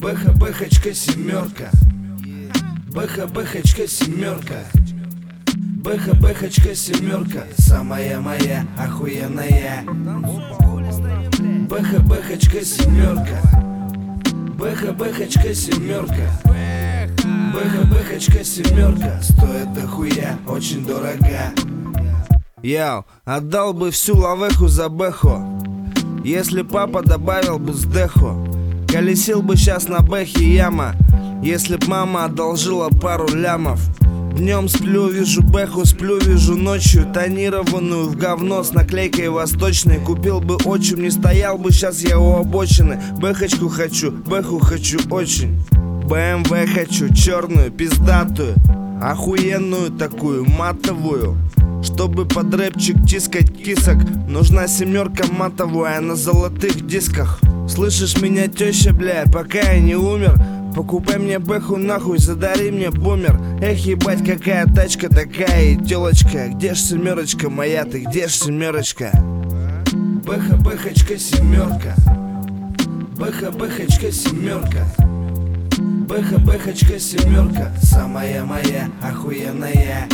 Бэха-бэхочка семерка. Бэха-бэхочка семерка. Бэха-бэхочка семерка. Самая моя охуенная. Бэха-бэхочка семерка. Бэха-бэхочка семерка. Бэха-бэхочка семерка. Стоит дохуя, очень дорога. Яу, отдал бы всю лавеху за бэху, если папа добавил бы сдеху. Колесил бы сейчас на бэхе яма, если б мама одолжила пару лямов. Днем сплю, вижу бэху, сплю, вижу ночью тонированную в говно с наклейкой восточной. Купил бы отчим, не стоял бы сейчас я у обочины. Бэхочку хочу, бэху хочу очень. БМВ хочу, черную, пиздатую, охуенную такую, матовую. Чтобы под рэпчик тискать кисок, нужна семерка матовая на золотых дисках. Слышишь меня, теща, бля, пока я не умер, покупай мне бэху нахуй, задари мне бумер. Эх, ебать, какая тачка такая и телочка. Где ж семерочка моя, ты где ж семерочка? Бэха-бэхочка семерка. Бэха-бэхочка семерка. Бэха-бэхочка семерка. Самая моя охуенная.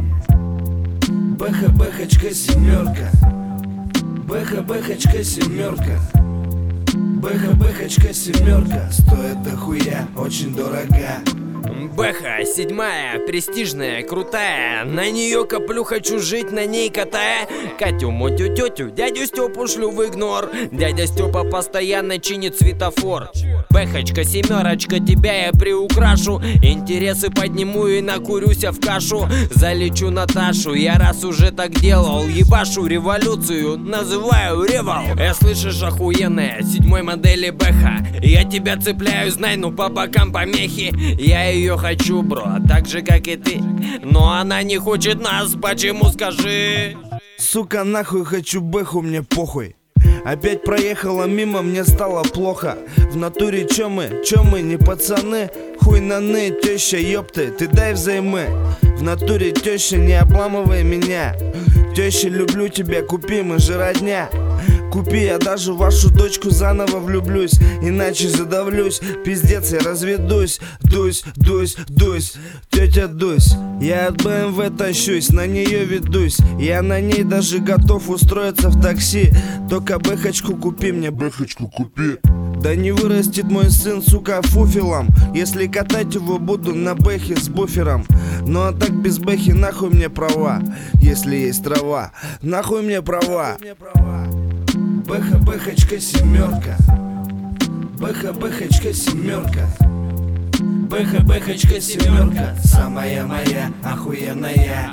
Бэха-бэхочка семерка. Бэха-бэхочка семерка. Бэха-бэхочка семерка. Стоит дохуя, очень дорога. Бэха, седьмая, престижная, крутая. На нее коплю, хочу жить, на ней катая. Катю, мотю, тетю, дядю Степу шлю в игнор. Дядя Степа постоянно чинит светофор. Бэхочка, семерочка, тебя я приукрашу. Интересы подниму и накурюся в кашу. Залечу Наташу, я раз уже так делал. Ебашу революцию, называю ревал. Слышишь, охуенная, седьмой модели бэха. Я тебя цепляю, знай, ну по бокам помехи. Я ее хочу, бро, так же как и ты. Но она не хочет нас, почему, скажи? Сука, нахуй хочу бэху, мне похуй. Опять проехала мимо, мне стало плохо. В натуре чё мы не пацаны? Хуй наны, теща, ёпты, ты дай взаймы. В натуре теща, не обламывай меня. Теща, люблю тебя, купи, мы же родня. Купи, я даже в вашу дочку заново влюблюсь. Иначе задавлюсь, пиздец, я разведусь. Дусь, тетя Дусь. Я от БМВ тащусь, на нее ведусь. Я на ней даже готов устроиться в такси. Только бэхочку купи мне, бэхочку купи. Да не вырастет мой сын, сука, фуфелом, если катать его буду на бэхе с буфером. Ну а так без бэхи нахуй мне права, если есть трава. Нахуй мне права. Бэха-бэхочка семерка. Бэха-бэхочка семерка. Бэха-бэхочка семерка. Самая моя охуенная.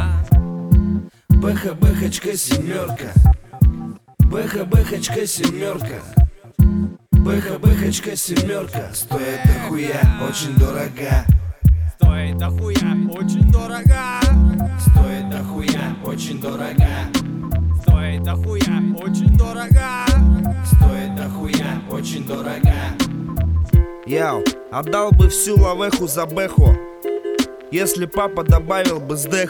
Бэха-бэхочка семерка. Бэха-бэхочка семерка. Бэха-бэхочка семерка. Стоит дохуя, очень дорога. Стоит дохуя, очень дорога. Стоит дохуя, очень дорога. Стоит дохуя, очень дорога. Стоит дохуя, очень дорога. Яу, отдал бы всю лавеху за бэху, если папа добавил бы сдеху.